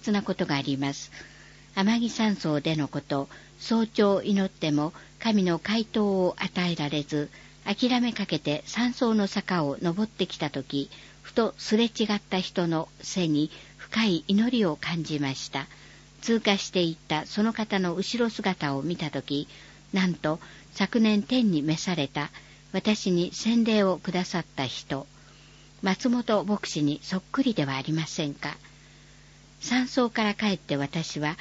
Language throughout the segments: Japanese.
切なことがあります。天城山荘でのこと、早朝祈っても神の回答を与えられず、諦めかけて山荘の坂を登ってきたとき、ふとすれ違った人の背に深い祈りを感じました。通過していったその方の後ろ姿を見たとき、なんと昨年天に召された私に洗礼をくださった人、松本牧師にそっくりではありませんか。山荘から帰って私は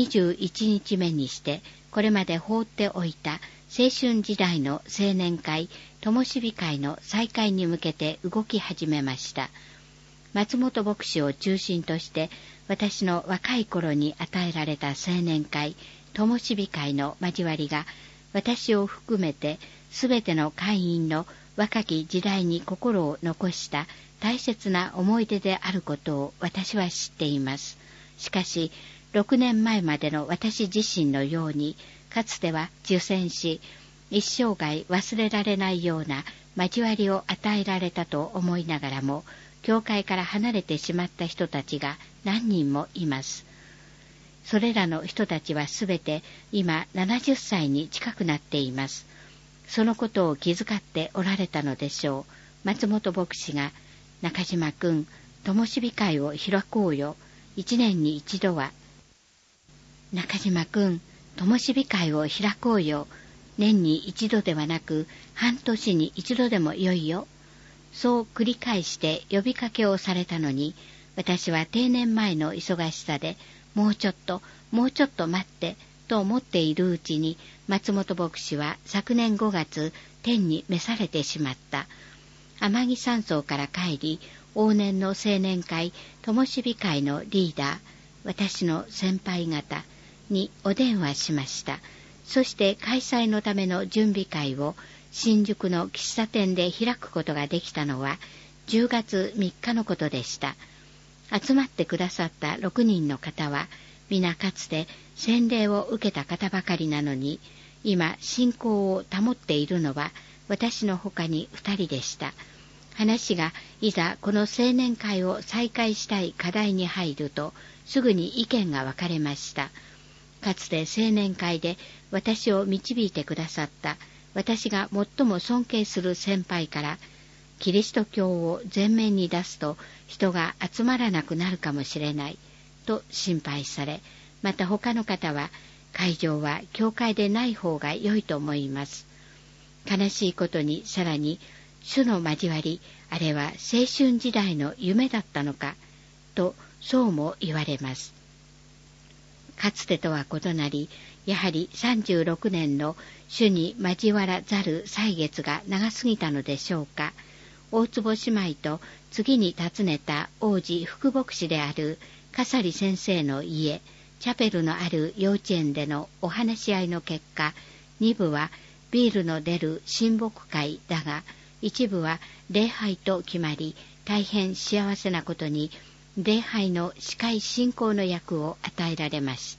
21日目にして、これまで放っておいた青春時代の青年会、灯火会の再開に向けて動き始めました。松本牧師を中心として、私の若い頃に与えられた青年会、灯火会の交わりが、私を含めてすべての会員の若き時代に心を残した大切な思い出であることを私は知っています。しかし、6年前までの私自身のように、かつては受選し、一生涯忘れられないような交わりを与えられたと思いながらも、教会から離れてしまった人たちが何人もいます。それらの人たちはすべて今70歳に近くなっています。そのことを気遣っておられたのでしょう。松本牧師が、中島君、灯火会を開こうよ。1年に1度は。中島君、灯火会を開こうよ。年に1度ではなく、半年に1度でもよいよ。そう繰り返して呼びかけをされたのに、私は定年前の忙しさで、もうちょっと待って、と思っているうちに、松本牧師は昨年5月、天に召されてしまった。天城山荘から帰り、往年の青年会、灯火会のリーダー、私の先輩方にお電話しました。そして開催のための準備会を新宿の喫茶店で開くことができたのは10月3日のことでした。集まってくださった6人の方は、皆かつて洗礼を受けた方ばかりなのに、今信仰を保っているのは私の他に2人でした。話がいざこの青年会を再開したい課題に入ると、すぐに意見が分かれました。かつて青年会で私を導いてくださった私が最も尊敬する先輩から、キリスト教を前面に出すと人が集まらなくなるかもしれないと心配され、また他の方は、会場は教会でない方が良いと思います。悲しいことにさらに、主の交わり、あれは青春時代の夢だったのかと、そうも言われます。かつてとは異なり、やはり36年の主に交わらざる歳月が長すぎたのでしょうか。大坪姉妹と次に訪ねた王子副牧師である笠利先生の家、チャペルのある幼稚園でのお話し合いの結果、2部はビールの出る親睦会だが、一部は礼拝と決まり、大変幸せなことに、礼拝の司会進行の役を与えられました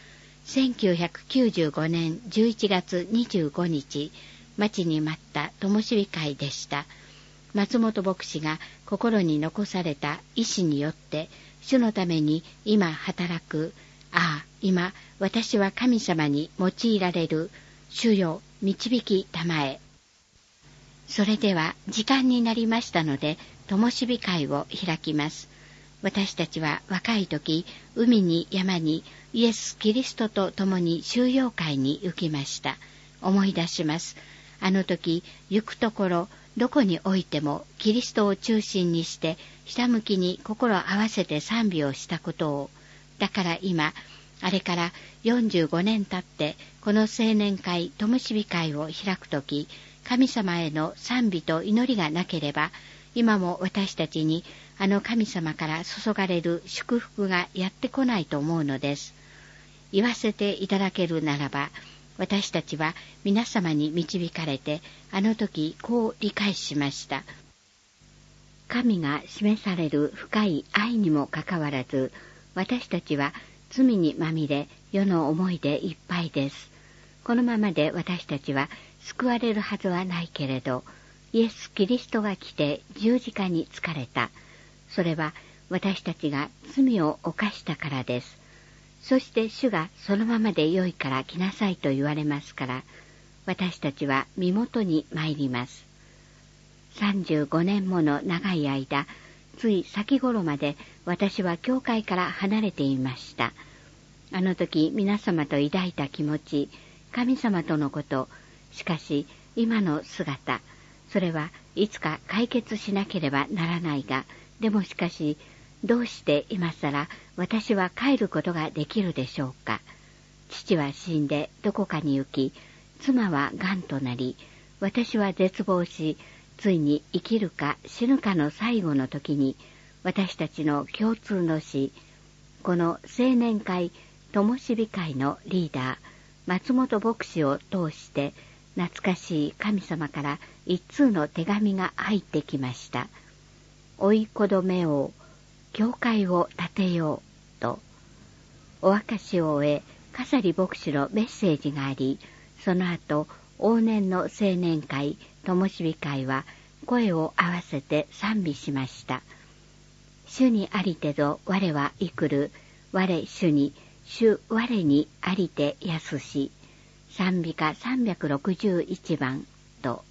。1995年11月25日、待ちに待った灯火会でした。松本牧師が心に残された意志によって、主のために今働く、今私は神様に用いられる、主よ導きたまえ。それでは時間になりましたので、灯火会を開きます。私たちは若い時、海に山にイエス・キリストと共に修養会に行きました。思い出します。あの時、行くところ、どこにおいてもキリストを中心にして、ひたむきに心を合わせて賛美をしたことを。だから今、あれから45年経って、この青年会、灯火会を開くとき、神様への賛美と祈りがなければ、今も私たちにあの神様から注がれる祝福がやってこないと思うのです。言わせていただけるならば、私たちは皆様に導かれて、あの時こう理解しました。神が示される深い愛にもかかわらず、私たちは罪にまみれ、世の思いでいっぱいです。このままで私たちは救われるはずはないけれど、イエス・キリストが来て十字架につかれた。それは私たちが罪を犯したからです。そして主がそのままでよいから来なさいと言われますから、私たちは身元に参ります。35年もの長い間、つい先頃まで私は教会から離れていました。あの時皆様と抱いた気持ち、神様とのこと、しかし今の姿、それはいつか解決しなければならないが、でもしかし、どうして今さら私は帰ることができるでしょうか。父は死んでどこかに行き、妻は癌となり、私は絶望し、ついに生きるか死ぬかの最後の時に、私たちの共通の死、この青年会灯火会のリーダー、松本牧師を通して、懐かしい神様から一通の手紙が入ってきました。追い子どめを、教会を建てようと。お明かしを終え、笠利牧師のメッセージがあり、その後、往年の青年会、灯火会は声を合わせて賛美しました。主にありてぞ我は生くる、我主に、主我にありてやすし、賛美歌361番と。